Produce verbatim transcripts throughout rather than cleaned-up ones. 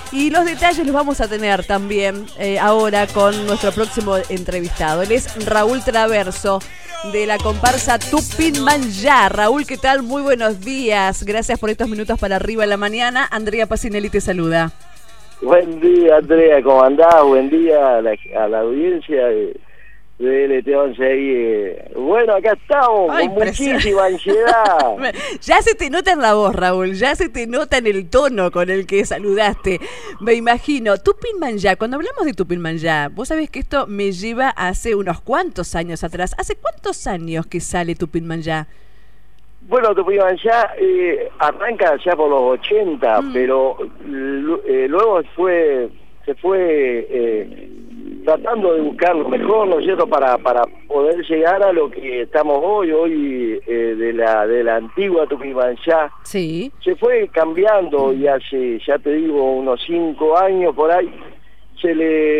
Y los detalles los vamos a tener también eh, ahora con nuestro próximo entrevistado. Él es Raúl Traverso, de la comparsa Tupinmanyá. Raúl, ¿qué tal? Muy buenos días. Gracias por estos minutos para Arriba en la Mañana. Andrea Pacinelli te saluda. Buen día, Andrea, ¿cómo andás? Buen día a la, a la audiencia de, de L T once ahí. Eh. Bueno, acá estamos. Ay, con muchísima ansiedad. Ya se te nota en la voz, Raúl, ya se te nota en el tono con el que saludaste. Me imagino. Tupinmanyá, cuando hablamos de Tupinmanyá, vos sabés que esto me lleva hace unos cuantos años atrás. ¿Hace cuántos años que sale Tupinmanyá? Bueno, Tupinmanyá eh, arranca ya por los ochenta, mm. pero eh, luego fue se fue eh, tratando de buscar lo mejor, ¿no es cierto?, para para poder llegar a lo que estamos hoy, hoy eh, de la de la antigua Tupinmanyá. Sí. Se fue cambiando y hace, ya te digo, unos cinco años por ahí, se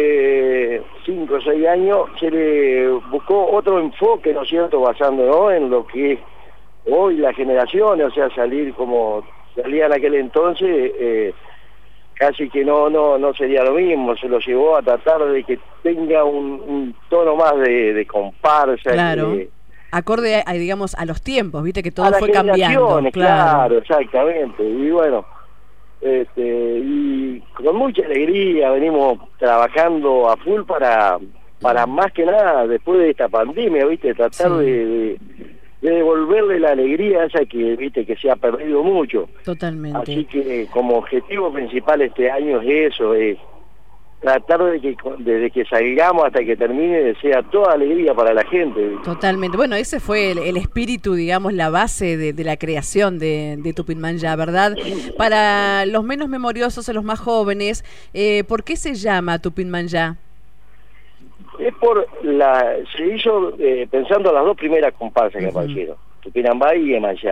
le, cinco o seis años, se le buscó otro enfoque, ¿no es cierto?, basándonos en lo que es hoy las generaciones, o sea, salir como salía en aquel entonces, eh, casi que no no no sería lo mismo. Se lo llevó a tratar de que tenga un, un tono más de, de comparsa. Claro, que, acorde a, digamos, a los tiempos, viste que todo a fue cambiando. Claro. claro, exactamente. Y bueno, este, y con mucha alegría venimos trabajando a full para, para más que nada, después de esta pandemia, viste, tratar sí. de... de de devolverle la alegría esa que viste que se ha perdido mucho. Totalmente. Así que como objetivo principal este año es eso, es tratar de que desde que salgamos hasta que termine sea toda alegría para la gente. Totalmente. Bueno, ese fue el, el espíritu, digamos, la base de, de la creación de, de Tupinmanyá, ¿verdad? Para los menos memoriosos, los más jóvenes, eh, ¿por qué se llama Tupinmanyá? Es por la, se hizo eh, pensando en las dos primeras comparsas que uh-huh. aparecieron, Tupinambá y Emanyá,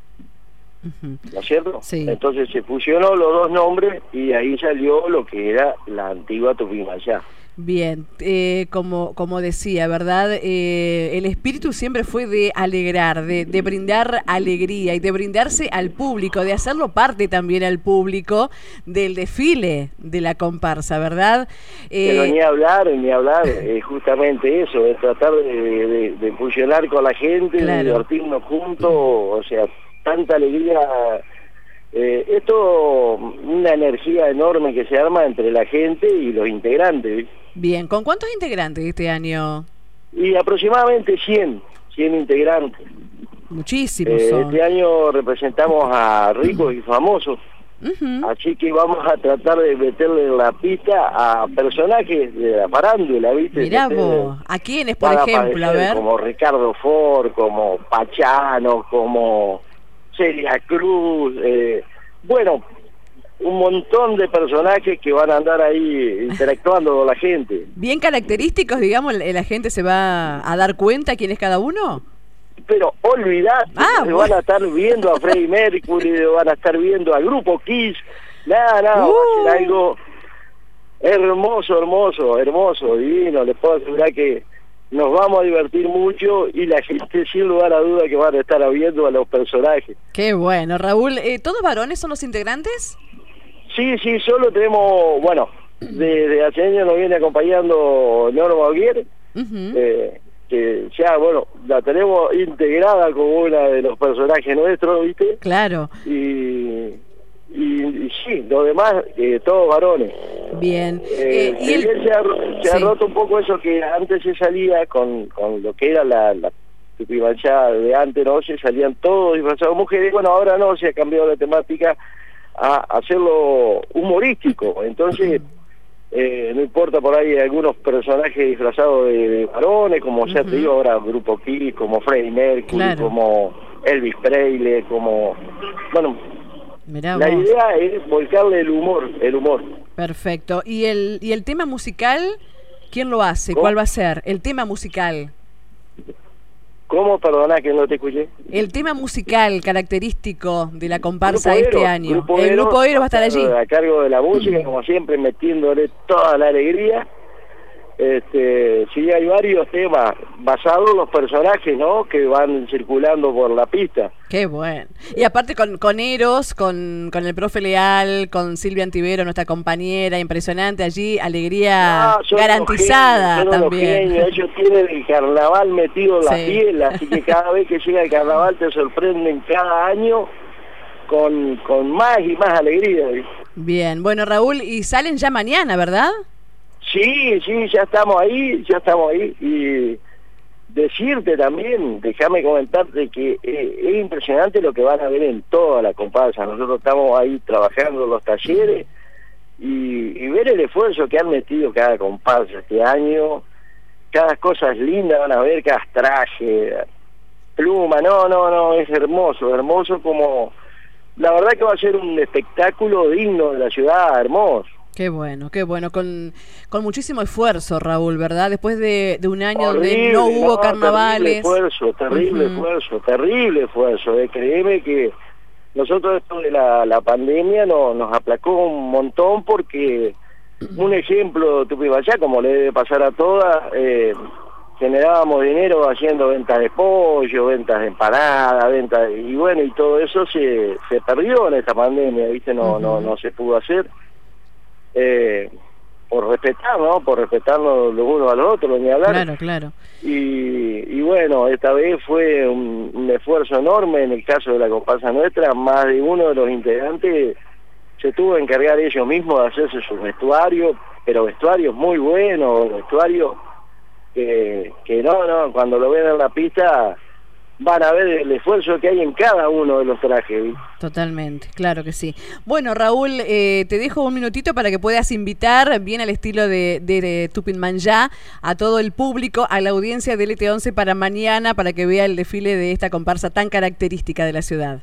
uh-huh. ¿no es cierto? Sí. Entonces se fusionó los dos nombres y ahí salió lo que era la antigua Tupinmanyá. Bien, eh, como como decía, ¿verdad? Eh, el espíritu siempre fue de alegrar, de, de brindar alegría y de brindarse al público, de hacerlo parte también al público del desfile de la comparsa, ¿verdad? Eh, Pero ni hablar, ni hablar, eh, justamente eso, es tratar de, de, de funcionar con la gente, claro. de divertirnos juntos, o sea, tanta alegría... Eh, esto, una energía enorme que se arma entre la gente y los integrantes. Bien, ¿con cuántos integrantes este año? Y aproximadamente cien, cien integrantes. Muchísimos eh, son. Este año representamos a ricos y famosos, uh-huh. así que vamos a tratar de meterle en la pista a personajes de la farándula, ¿viste? Mirá vos, ¿a quiénes, por ejemplo? A ver. Como Ricardo Ford, como Pachano, como... Celia Cruz, eh, bueno, un montón de personajes que van a andar ahí interactuando con la gente. Bien característicos, digamos, la gente se va a dar cuenta quién es cada uno. Pero olvidate, ah, bueno. van a estar viendo a Freddie Mercury, van a estar viendo al grupo Kiss, nada, nada, uh. va a ser algo hermoso, hermoso, hermoso, divino. Les puedo asegurar que nos vamos a divertir mucho y la gente sin lugar a duda que van a estar viendo a los personajes. Qué bueno, Raúl. Eh, ¿Todos varones son los integrantes? Sí, sí, solo tenemos, bueno, desde hace años nos viene acompañando Norma Oguier, uh-huh. eh, que ya, bueno, la tenemos integrada como una de los personajes nuestros, ¿viste? Claro. Y... Y, y sí, lo demás, eh, todos varones. Bien. Eh, eh, y el... Se, ha, se sí. ha roto un poco eso que antes se salía con, con lo que era la, la Tupinmanyá de antes, ¿no? Se salían todos disfrazados mujeres. Bueno, ahora no, se ha cambiado la temática a hacerlo humorístico. Entonces, eh, no importa por ahí algunos personajes disfrazados de, de varones, como uh-huh. ya te digo ahora, Grupo Kiss, como Freddie Mercury, claro. como Elvis Presley, como... bueno. Mirá la vos. idea es volcarle el humor, el humor. Perfecto. ¿Y el y el tema musical, quién lo hace? ¿Cómo? ¿Cuál va a ser? El tema musical. ¿Cómo? Perdona que no te escuché. El tema musical característico de la comparsa este Eros, año. Grupo el Eros, Grupo Eros va a estar allí. A cargo de la música, como siempre, metiéndole toda la alegría. Este, sí, hay varios temas basados en los personajes, ¿no? Que van circulando por la pista. Qué bueno. Y aparte con, con Eros, con, con el profe Leal, con Silvia Antivero, nuestra compañera, impresionante allí, alegría No, garantizada genios, también. Ellos tienen el carnaval metido en la Sí. piel, así que cada vez que llega el carnaval te sorprenden cada año con, con más y más alegría, ¿viste? Bien, bueno Raúl, y salen ya mañana, ¿verdad? Sí, sí, ya estamos ahí, ya estamos ahí. Y decirte también, déjame comentarte que eh, es impresionante lo que van a ver en toda la comparsa. Nosotros estamos ahí trabajando en los talleres y, y ver el esfuerzo que han metido cada comparsa este año. Cada cosa es linda, van a ver cada traje, pluma, no, no, no, es hermoso, hermoso como... La verdad que va a ser un espectáculo digno de la ciudad, hermoso. Qué bueno, qué bueno, con, con muchísimo esfuerzo, Raúl, ¿verdad? Después de, de un año Horrible, donde no hubo no, carnavales. Terrible esfuerzo, terrible Uh-huh. esfuerzo, terrible esfuerzo. Eh. Créeme que nosotros esto de la, la pandemia no, nos aplacó un montón porque, un ejemplo, Tupimayá, como le debe pasar a todas, eh, generábamos dinero haciendo ventas de pollo, ventas de empanadas, ventas, y bueno, y todo eso se, se perdió en esta pandemia, ¿viste? No, uh-huh. no, no se pudo hacer. Eh, por respetar, ¿no? Por respetarnos los unos a los otros, ni hablar. Claro, claro. Y, y bueno, esta vez fue un, un esfuerzo enorme en el caso de la comparsa nuestra, más de uno de los integrantes se tuvo que encargar ellos mismos de hacerse sus vestuarios, pero vestuarios muy buenos, vestuarios que, que no, no, cuando lo ven en la pista van a ver el esfuerzo que hay en cada uno de los trajes, ¿viste? Totalmente, claro que sí. Bueno, Raúl, eh, te dejo un minutito para que puedas invitar, bien al estilo de, de, de Tupinmanyá, a todo el público, a la audiencia del E T once para mañana, para que vea el desfile de esta comparsa tan característica de la ciudad.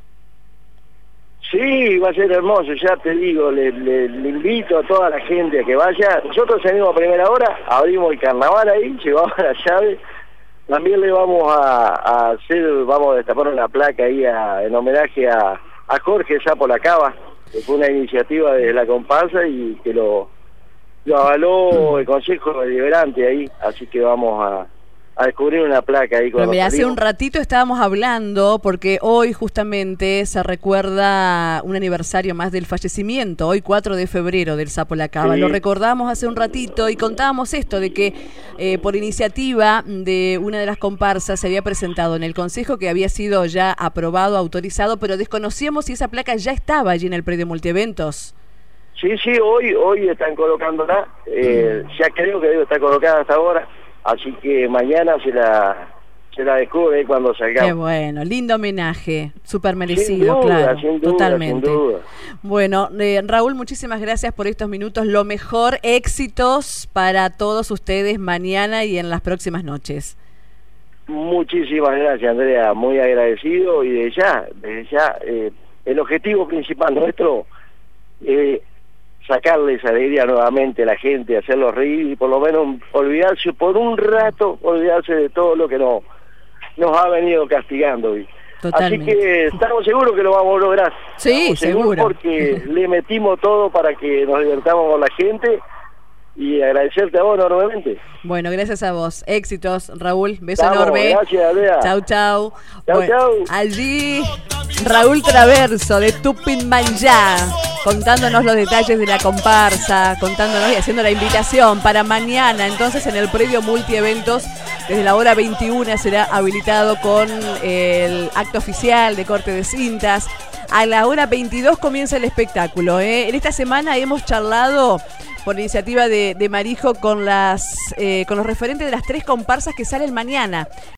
Sí, va a ser hermoso, ya te digo, le, le, le invito a toda la gente a que vaya. Nosotros salimos a primera hora, abrimos el carnaval ahí, llevamos la llave. También le vamos a, a hacer, vamos a destapar una placa ahí a, en homenaje a, a Jorge Sapo La Cava, que fue una iniciativa de la comparsa y que lo, lo avaló el Consejo Deliberante ahí, así que vamos a, a descubrir una placa ahí. Pero mira, hace un ratito estábamos hablando, porque hoy justamente se recuerda un aniversario más del fallecimiento, hoy cuatro de febrero del Sapo La Cava. Sí. Lo recordamos hace un ratito y contábamos esto de que eh, por iniciativa de una de las comparsas se había presentado en el Consejo que había sido ya aprobado, autorizado, pero desconocíamos si esa placa ya estaba allí en el predio multieventos. Sí, sí, hoy hoy están colocándola, eh, ya creo que debe estar colocada hasta ahora. Así que mañana se la se la descubre cuando salgamos. Qué bueno, lindo homenaje, súper merecido, sin duda, claro, sin duda, totalmente. Sin duda. Bueno, eh, Raúl, muchísimas gracias por estos minutos, lo mejor, éxitos para todos ustedes mañana y en las próximas noches. Muchísimas gracias, Andrea, muy agradecido y de ya, desde ya, eh, el objetivo principal nuestro es eh, sacarles alegría nuevamente a la gente, hacerlos reír y por lo menos olvidarse por un rato, olvidarse de todo lo que nos, nos ha venido castigando. Totalmente. Así que estamos seguros que lo vamos a lograr. Sí, seguro. Porque le metimos todo para que nos divertamos con la gente y agradecerte a vos enormemente. Bueno, gracias a vos. Éxitos, Raúl. Beso Vamos, enorme. Gracias, Andrea. Chau, chau. Chau, bueno, chau. Allí, Raúl Traverso de Tupinmanyá, contándonos los detalles de la comparsa, contándonos y haciendo la invitación para mañana. Entonces, en el predio multieventos, desde la hora veintiuna será habilitado con el acto oficial de corte de cintas. A la hora veintidós comienza el espectáculo, ¿eh? En esta semana hemos charlado por iniciativa de, de Marijo con las eh, con los referentes de las tres comparsas que salen mañana.